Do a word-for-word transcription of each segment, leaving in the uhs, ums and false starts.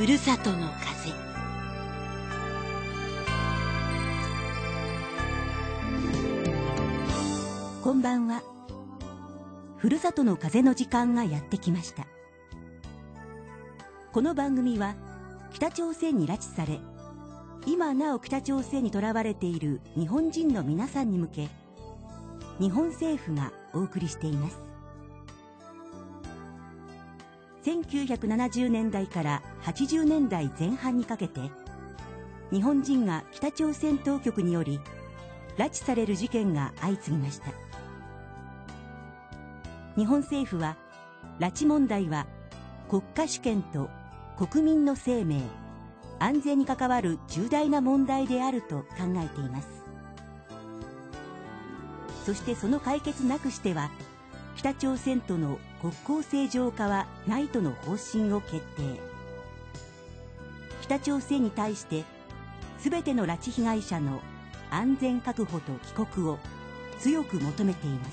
ふるさとの風。 こんばんは。ふるさとの風の時間がやってきました。この番組は北朝鮮に拉致され、今なお北朝鮮にとらわれている日本人の皆さんに向け、日本政府がお送りしています。せんきゅうひゃくななじゅうねんだいからはちじゅうねんだいぜん半にかけて、日本人が北朝鮮当局により拉致される事件が相次ぎました。日本政府は、拉致問題は国家主権と国民の生命、安全に関わる重大な問題であると考えています。そしてその解決なくしては、北朝鮮との国交正常化はないとの方針を決定。北朝鮮に対してすべての拉致被害者の安全確保と帰国を強く求めています。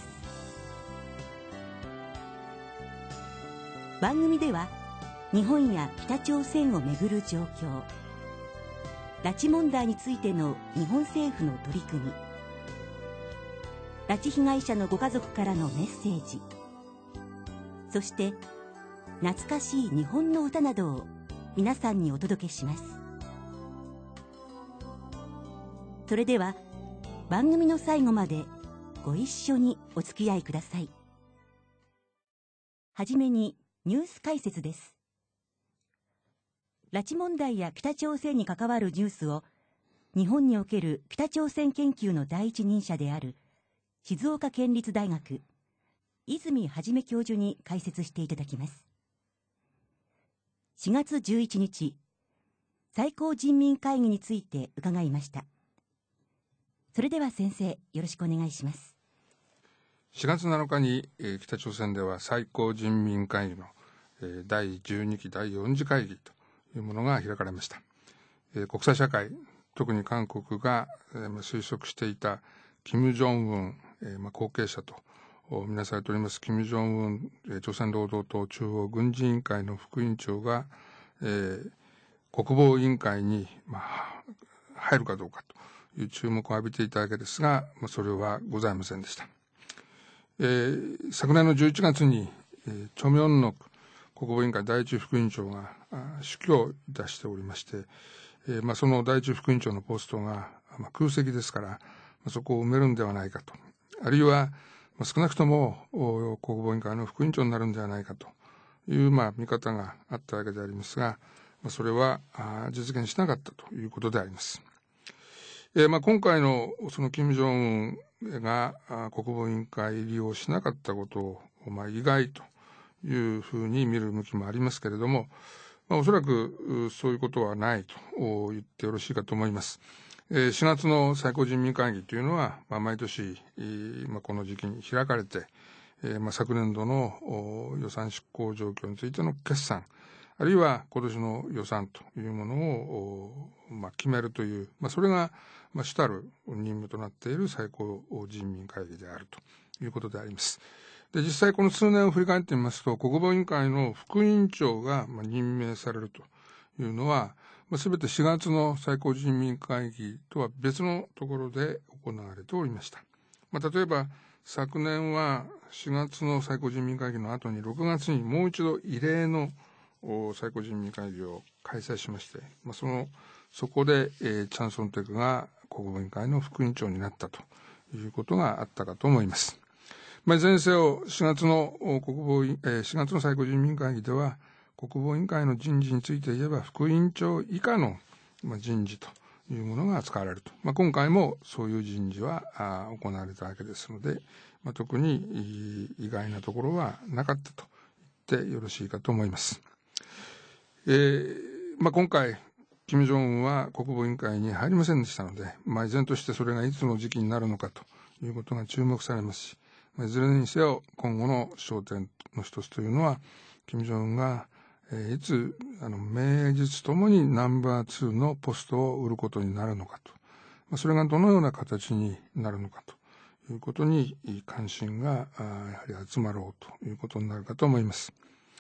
番組では日本や北朝鮮をめぐる状況、拉致問題についての日本政府の取り組み、拉致被害者のご家族からのメッセージ、そして懐かしい日本の歌などを皆さんにお届けします。それでは番組の最後までご一緒にお付き合いください。はじめにニュース解説です。拉致問題や北朝鮮に関わるニュースを日本における北朝鮮研究の第一人者である静岡県立大学泉元教授に解説していただきます。しがつじゅういちにち、最高人民会議について伺いました。それでは先生、よろしくお願いします。 しがつなのかに、えー、北朝鮮では最高人民会議の、えー、だいじゅうにきだいよん次会議というものが開かれました。えー、国際社会、特に韓国が、えー、推測していた金正恩、えーまあ、後継者とみなされております金正恩、えー、朝鮮労働党中央軍事委員会の副委員長が、えー、国防委員会に、まあ、入るかどうかという注目を浴びていたわけですが、まあ、それはございませんでした。えー、昨年のじゅういちがつに、えー、チョ・ミョンノク国防委員会第一副委員長が死去いたしておりまして、えーまあ、その第一副委員長のポストが、まあ、空席ですから、まあ、そこを埋めるんではないかと、あるいは、まあ、少なくとも国防委員会の副委員長になるんではないかという、まあ、見方があったわけでありますが、まあ、それは実現しなかったということであります。えーまあ、今回のその金正恩が国防委員会入りをしなかったことを、まあ、意外というふうに見る向きもありますけれども、まあ、おそらくそういうことはないと言ってよろしいかと思います。えー、しがつの最高人民会議というのは、まあ、毎年、えーまあ、この時期に開かれて、えーまあ、昨年度の予算執行状況についての決算、あるいは今年の予算というものを、まあ、決めるという、まあ、それが、まあ、主たる任務となっている最高人民会議であるということであります。で、実際この数年を振り返ってみますと、国防委員会の副委員長が、まあ、任命されるというのは、まあ、全てしがつの最高人民会議とは別のところで行われておりました。まあ、例えば昨年はしがつの最高人民会議の後にろくがつにもう一度異例の最高人民会議を開催しまして、まあ、そのそこで、えー、チャン・ソンテクが国防委員会の副委員長になったということがあったかと思います。まあ、いずれにせよしがつの国防委員、えー、しがつの最高人民会議では国防委員会の人事について言えば副委員長以下の人事というものが扱われると、まあ、今回もそういう人事は行われたわけですので、まあ、特に意外なところはなかったと言ってよろしいかと思います。えーまあ、今回金正恩は国防委員会に入りませんでしたので、まあ、依然としてそれがいつの時期になるのかということが注目されますし、まあ、いずれにせよ今後の焦点の一つというのは金正恩がえー、いつあの名実ともにナンバーツーのポストを売ることになるのかと、まあ、それがどのような形になるのかということに関心がやはり集まろうということになるかと思います。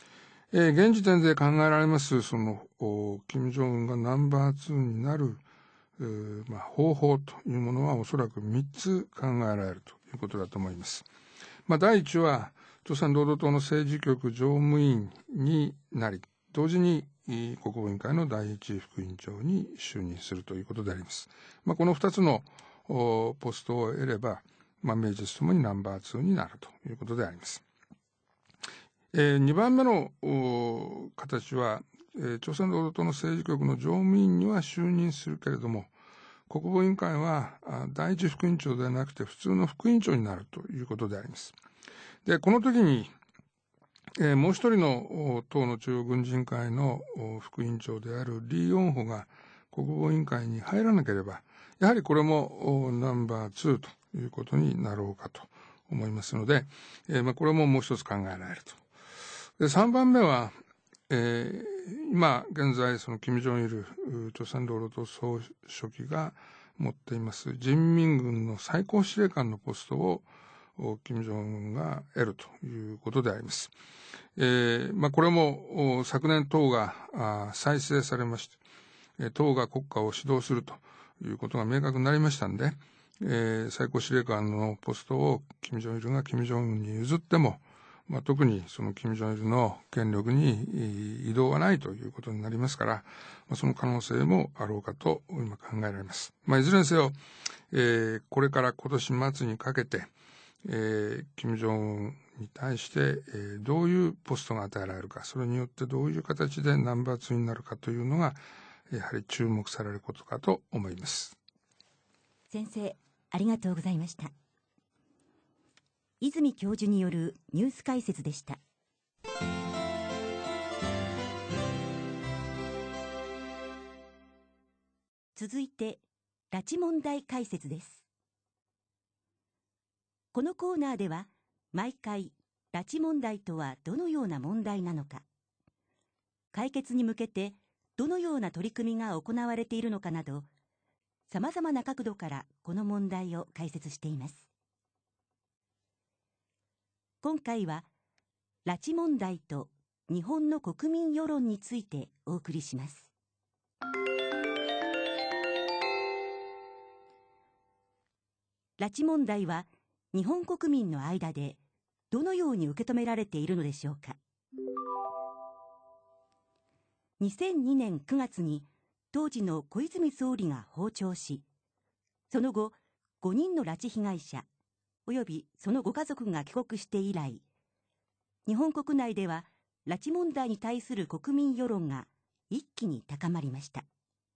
えー、現時点で考えられます、その、金正恩がナンバーツーになる、えーまあ、方法というものはおそらくみっつ考えられるということだと思います。まあ、第一は、朝鮮労働党の政治局常務委員になり、同時に国防委員会の第一副委員長に就任するということであります。まあ、この二つのポストを得れば、まあ、名実ともにナンバーツーになるということであります。えー、にばんめの形は、えー、朝鮮労働党の政治局の常務委員には就任するけれども、国防委員会は第一副委員長ではなくて普通の副委員長になるということであります。で、この時に、えー、もう一人の党の中央軍事委員会の副委員長であるリ・ヨンホが国防委員会に入らなければ、やはりこれもナンバーツーということになろうかと思いますので、えーまあ、これももう一つ考えられると。で、さんばんめは、えー、今現在その金正日朝鮮労働党総書記が持っています人民軍の最高司令官のポストを金正恩が得るということであります。えーまあ、これも昨年党が再生されまして、党が国家を指導するということが明確になりましたんで、えー、最高司令官のポストを金正日が金正恩に譲っても、まあ、特にその金正日の権力に移動はないということになりますから、まあ、その可能性もあろうかと今考えられます。まあ、いずれにせよ、えー、これから今年末にかけて、えー、金正恩に対して、えー、どういうポストが与えられるか、それによってどういう形でナンバーツーになるかというのが、やはり注目されることかと思います。 先生、ありがとうございました。泉教授によるニュース解説でした。続いて、拉致問題解説です。このコーナーでは、毎回、拉致問題とはどのような問題なのか、解決に向けてどのような取り組みが行われているのかなど、さまざまな角度からこの問題を解説しています。今回は、拉致問題と日本の国民世論についてお送りします。拉致問題は日本国民の間でどのように受け止められているのでしょうか。にせんにねんくがつに当時の小泉総理が訪朝し、その後ごにんの拉致被害者およびそのご家族が帰国して以来、日本国内では拉致問題に対する国民世論が一気に高まりました。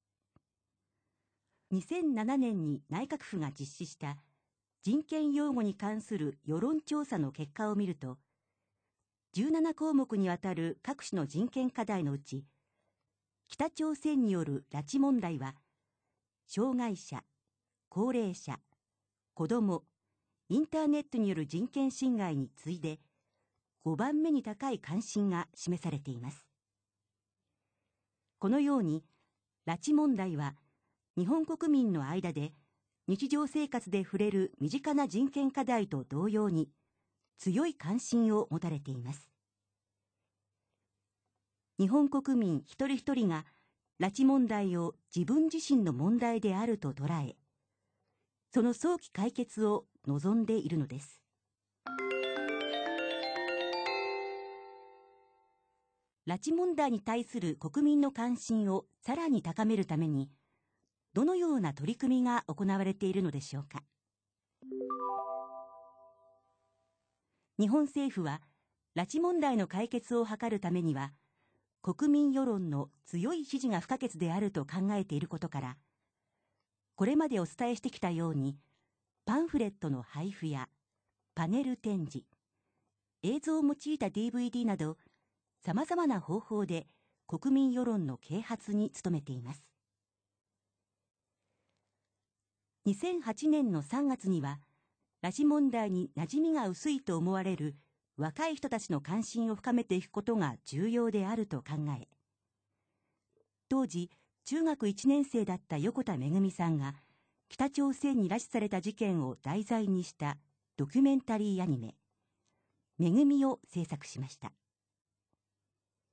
にせんななねんに内閣府が実施した人権擁護に関する世論調査の結果を見ると、じゅうななこうもくにわたる各種の人権課題のうち、北朝鮮による拉致問題は、障害者、高齢者、子ども、インターネットによる人権侵害に次いでごばんめに高い関心が示されています。このように拉致問題は日本国民の間で日常生活で触れる身近な人権課題と同様に強い関心を持たれています。日本国民一人一人が拉致問題を自分自身の問題であると捉え、その早期解決を望んでいるのです。拉致問題に対する国民の関心をさらに高めるために、どのような取り組みが行われているのでしょうか。日本政府は、拉致問題の解決を図るためには、国民世論の強い支持が不可欠であると考えていることから、これまでお伝えしてきたように、パンフレットの配布やパネル展示、映像を用いた ディーブイディー など、さまざまな方法で国民世論の啓発に努めています。にせんはちねんのさんがつには、拉致問題に馴染みが薄いと思われる若い人たちの関心を深めていくことが重要であると考え、当時中学いちねんせいだった横田めぐみさんが北朝鮮に拉致された事件を題材にしたドキュメンタリーアニメ「めぐみ」を制作しました。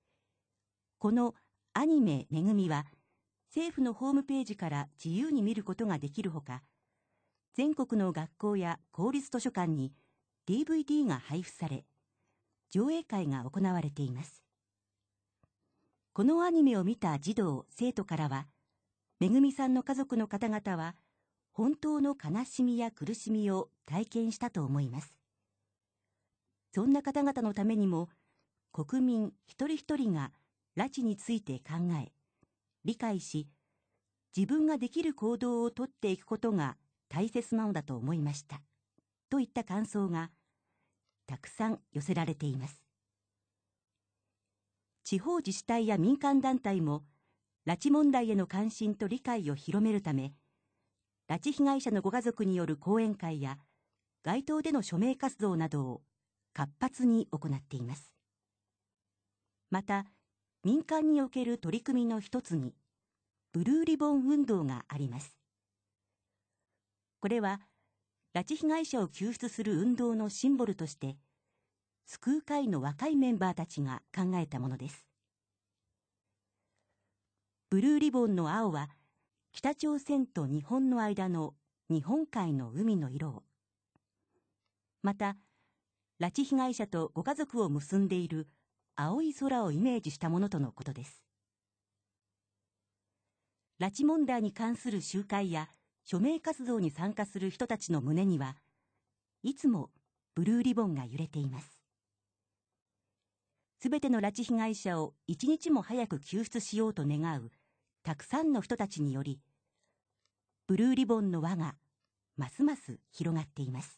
このアニメめぐみは、政府のホームページから自由に見ることができるほか、全国の学校や公立図書館に ディーブイディー が配布され、上映会が行われています。このアニメを見た児童・生徒からは、めぐみさんの家族の方々は、本当の悲しみや苦しみを体験したと思います。そんな方々のためにも、国民一人一人が拉致について考え、理解し、自分ができる行動をとっていくことが大切なのだと思いました。といった感想がたくさん寄せられています。地方自治体や民間団体も拉致問題への関心と理解を広めるため、拉致被害者のご家族による講演会や街頭での署名活動などを活発に行っています。また、民間における取り組みの一つに、ブルーリボン運動があります。これは、拉致被害者を救出する運動のシンボルとして、救う会の若いメンバーたちが考えたものです。ブルーリボンの青は、北朝鮮と日本の間の日本海の海の色を、また、拉致被害者とご家族を結んでいる青い空をイメージしたものとのことです。拉致問題に関する集会や署名活動に参加する人たちの胸には、いつもブルーリボンが揺れています。すべての拉致被害者を一日も早く救出しようと願うたくさんの人たちにより、ブルーリボンの輪がますます広がっています。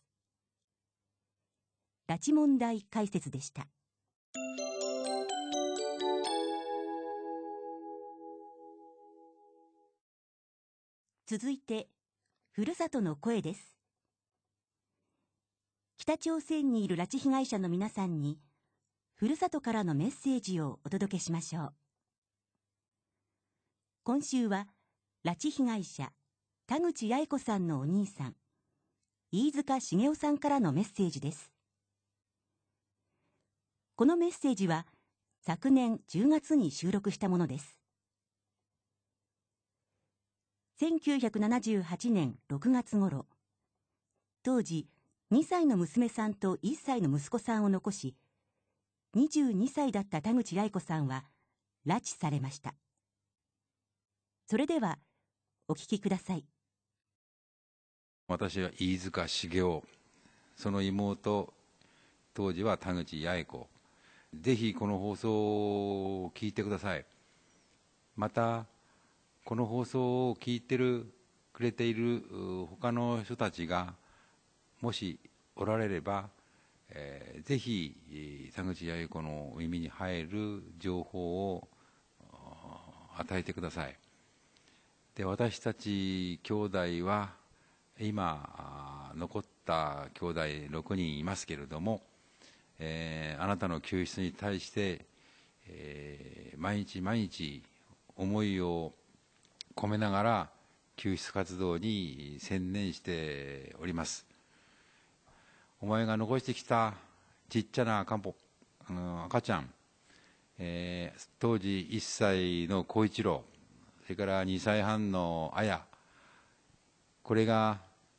拉致問題解説でした。続いて、ふるさとの声です。北朝鮮にいる拉致被害者の皆さんに、ふるさとからのメッセージをお届けしましょう。今週は、拉致被害者、田口八重子さんのお兄さん、飯塚茂雄さんからのメッセージです。このメッセージは、昨年じゅうがつに収録したものです。せんきゅうひゃくななじゅうはちねんろくがつ頃、当時にさいの娘さんといっさいの息子さんを残し、にじゅうにさいだった田口八重子さんは拉致されました。それではお聞きください。 私は飯塚茂雄、その妹、当時は田口八重子。ぜひこの放送を聞いてください。また、この放送を聞いてるくれている他の人たちがもしおられれば、えー、ぜひ田口八重子の耳に入る情報を与えてください。で、私たち兄弟は今残った兄弟ろくにんいますけれども、えー、あなたの救出に対して、えー、毎日毎日思いを込めながら救出活動に専念しております。お前が残してきたちっちゃな赤んぽ、あの赤ちゃん、えー、当時いっさいの孝一郎、それからにさいはんの綾、これが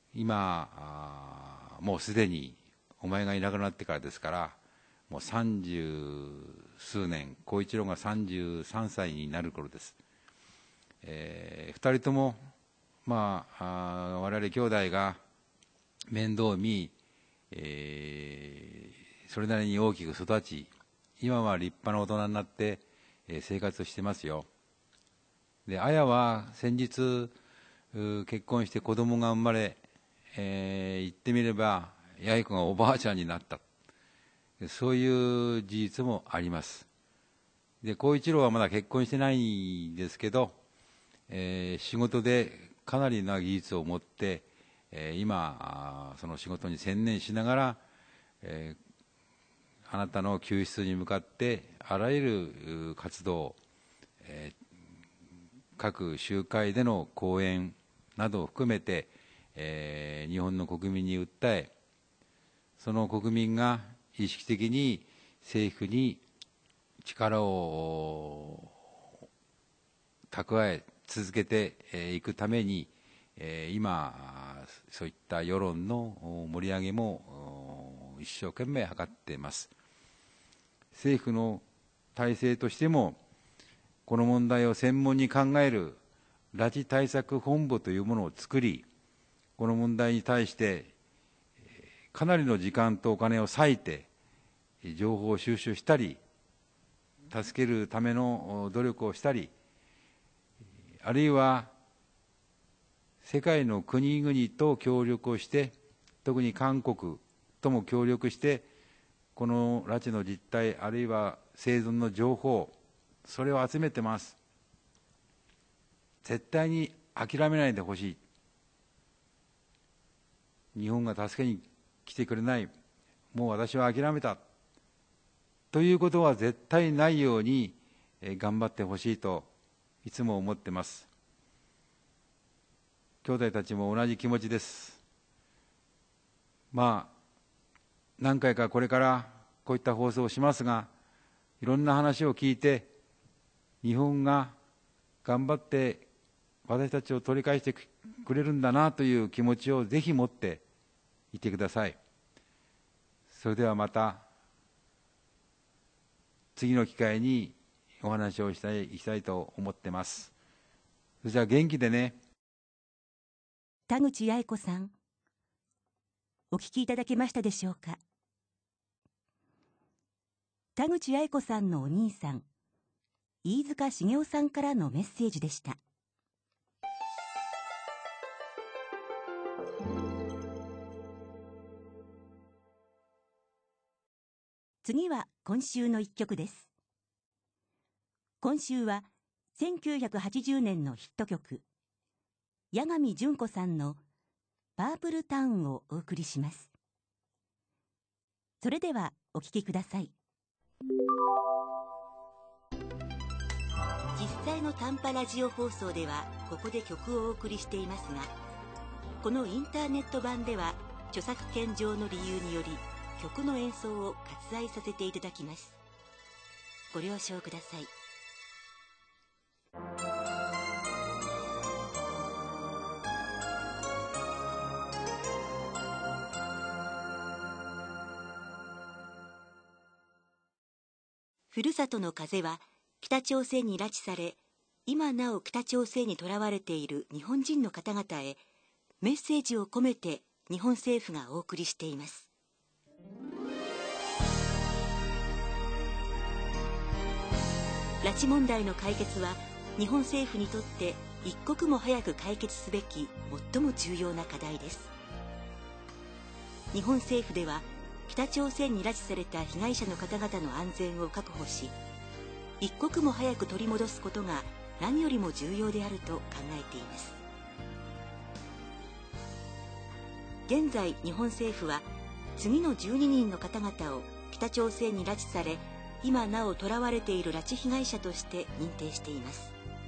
今もうすでにお前がいなくなってからですから、もう三十数年、孝一郎がさんじゅうさんさいになる頃です。えー、ふたりとも、まあ、あ我々兄弟が面倒を見、えー、それなりに大きく育ち、今は立派な大人になって、えー、生活をしてますよ。で、綾は先日結婚して子供が生まれ、えー、言ってみれば八重子がおばあちゃんになった、そういう事実もあります。で、孝一郎はまだ結婚してないんですけど、えー、仕事でかなりな技術を持って、えー、今その仕事に専念しながら、えー、あなたの救出に向かってあらゆる活動、えー、各集会での講演などを含めて、えー、日本の国民に訴え、その国民が意識的に政府に力を蓄え続けていくために、今そういった世論の盛り上げも一生懸命図っています。政府の体制としても、この問題を専門に考える拉致対策本部というものを作り、この問題に対してかなりの時間とお金を割いて情報を収集したり、助けるための努力をしたり、あるいは世界の国々と協力をして、特に韓国とも協力して、この拉致の実態、あるいは生存の情報、それを集めてます。絶対に諦めないでほしい。日本が助けに来てくれない、もう私は諦めたということは絶対ないように頑張ってほしいといつも思ってます。兄弟たちも同じ気持ちです。まあ何回かこれからこういった放送をしますが、いろんな話を聞いて、日本が頑張って私たちを取り返してくれるんだなという気持ちをぜひ持っていてください。それではまた次の機会にお話をしたい、したいと思ってます。それじゃあ元気でね。 田口八重子さん、お聞きいただけましたでしょうか。田口八重子さんのお兄さん、飯塚繁雄さんからのメッセージでした。次は今週の一曲です。今週はせんきゅうひゃくはちじゅうねんのヒット曲、八神純子さんのパープルタウンをお送りします。それではお聴きください。実際の短波ラジオ放送ではここで曲をお送りしていますが、このインターネット版では著作権上の理由により曲の演奏を割愛させていただきます。ご了承ください。ふるさとの風は北朝鮮に拉致され、今なお北朝鮮に囚われている日本人の方々へメッセージを込めて日本政府がお送りしています。拉致問題の解決は日本政府にとって一刻も早く解決すべき最も重要な課題です。日本政府では北朝鮮に拉致された被害者の方々の安全を確保し、一刻も早く取り戻すことが何よりも重要であると考えています。現在日本政府は次のじゅうににんの方々を北朝鮮に拉致され、今なお囚われている拉致被害者として認定しています。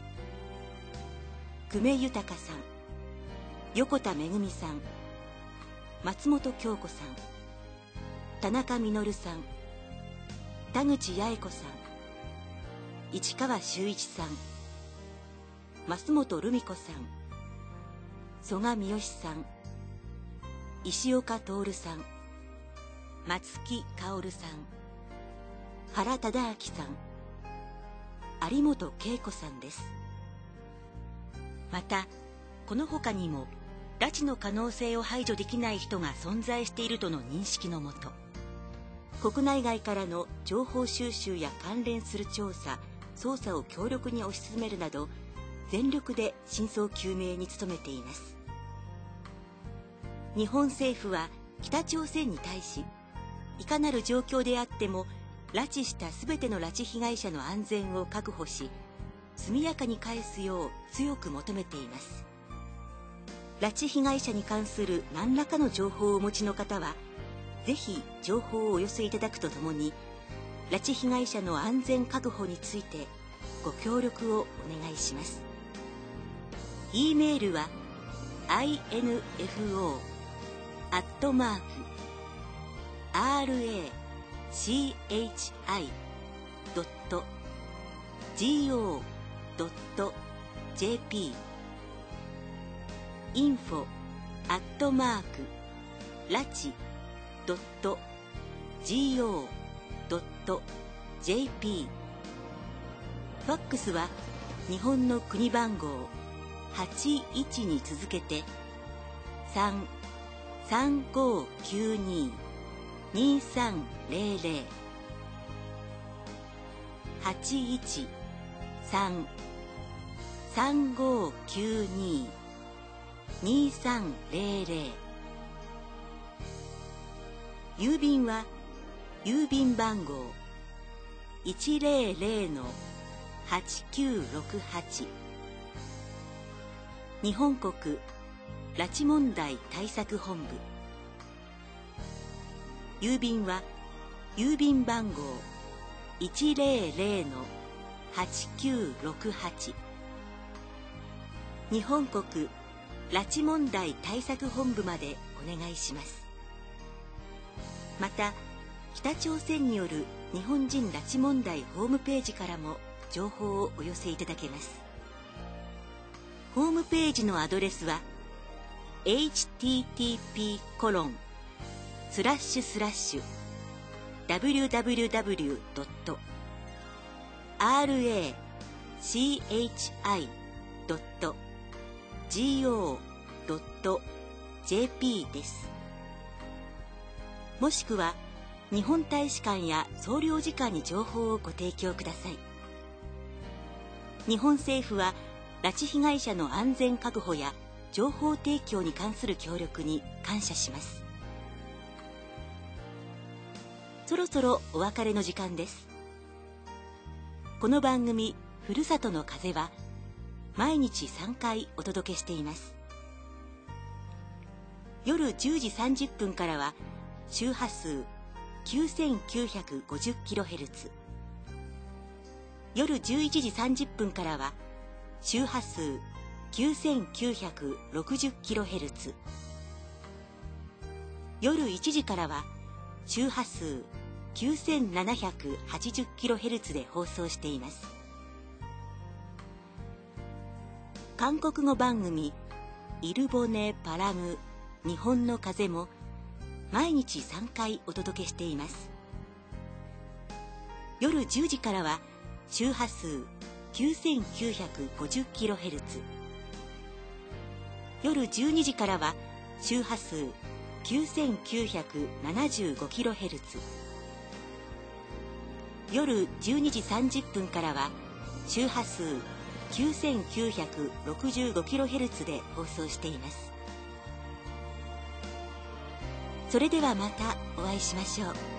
久米豊さん、横田めぐみさん、松本京子さん、田中実さん、田口八重子さん、市川修一さん、増本留美子さん、曽我三好さん、石岡徹さん、松木薫さん、原忠明さん、有本恵子さんです。またこの他にも拉致の可能性を排除できない人が存在しているとの認識のもと、国内外からの情報収集や関連する調査・捜査を強力に推し進めるなど、全力で真相究明に努めています。日本政府は北朝鮮に対し、いかなる状況であっても拉致したすべての拉致被害者の安全を確保し、速やかに返すよう強く求めています。拉致被害者に関する何らかの情報をお持ちの方は、ぜひ情報をお寄せいただくとともに、拉致被害者の安全確保についてご協力をお願いします。E メールは アイエヌエフオー アットマーク アールエーシーエイチアイ ドット ジーオー ドットジェーピー インフォ アットマーク ラチ ドット ゴー ドット ジェーピー ファックスは日本の国番号はちいちに続けてさん さんごきゅうに にさんゼロゼロ はちいちさん さんごきゅうに にさんゼロゼロ。郵便は郵便番号 いちゼロゼロ はちきゅうろくはち 日本国拉致問題対策本部。郵便は郵便番号 いちゼロゼロ はちきゅうろくはち 日本国拉致問題対策本部までお願いします。また北朝鮮による日本人拉致問題ホームページからも情報をお寄せいただけます。ホームページのアドレスは エイチティーティーピー コロン スラッシュスラッシュ ダブリューダブリューダブリュー ドット アールエーシーエイチアイ ドット ゴー ドット ジェーピー です。もしくは日本大使館や総領事館に情報をご提供ください。日本政府は拉致被害者の安全確保や情報提供に関する協力に感謝します。そろそろお別れの時間です。この番組ふるさとの風は毎日さんかいお届けしています。夜じゅうじさんじゅっぷんからは周波数 きゅうせんきゅうひゃくごじゅっキロヘルツ、 夜じゅういちじさんじゅっぷんからは周波数 きゅうせんきゅうひゃくろくじゅっキロヘルツ、 夜いちじからは周波数 きゅうせんななひゃくはちじゅっキロヘルツ で放送しています。韓国語番組イルボネ・パラム日本の風も毎日さんかいお届けしています。夜じゅうじからは周波数 きゅうせんきゅうひゃくごじゅっキロヘルツ、 夜じゅうにじからは周波数 きゅうせんきゅうひゃくななじゅうごキロヘルツ、 夜じゅうにじさんじゅっぷんからは周波数 きゅうせんきゅうひゃくろくじゅうごキロヘルツ で放送しています。それではまたお会いしましょう。